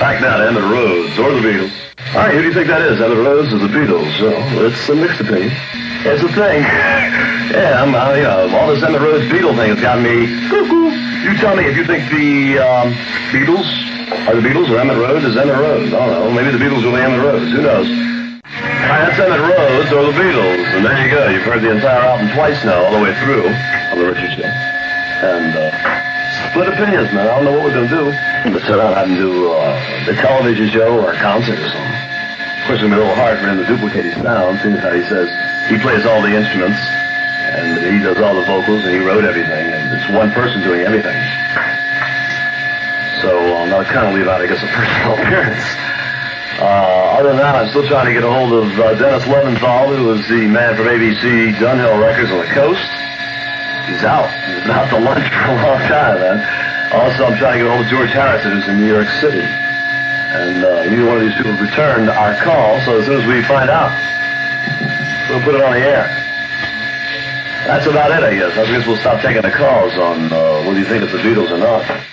back now to Emmett Rhodes or the Beatles. All right, who do you think that is, Emmett Rhodes or the Beatles? Well, it's a mixed opinion. It's a thing. Yeah, all this Emmett Rhodes Beatle thing has got me cuckoo. You tell me if you think the Beatles are the Beatles or Emmett Rhodes is Emmett Rhodes. I don't know. Maybe the Beatles will be Emmett Rhodes. Who knows? All right, that's Emmett Rhodes or the Beatles. And there you go. You've heard the entire album twice now, all the way through on the Richard Show. And split opinions, man. I don't know what we're going to do. Let's sit down and have him do the television show or a concert or something. Of course, it's going to be a little hard for him to duplicate his sound, seeing how he says he plays all the instruments, and he does all the vocals, and he wrote everything, and it's one person doing everything. So I'll kind of leave out, I guess, a personal appearance. Other than that, I'm still trying to get a hold of Dennis Leventhal, who was the man from ABC Dunhill Records on the coast. He's out. He's been out to lunch for a long time, man. Also, I'm trying to get a hold of George Harrison, who's in New York City. And neither one of these people returned our call, so as soon as we find out, we'll put it on the air. That's about it, I guess. I guess we'll stop taking the calls on whether you think it's the Beatles or not.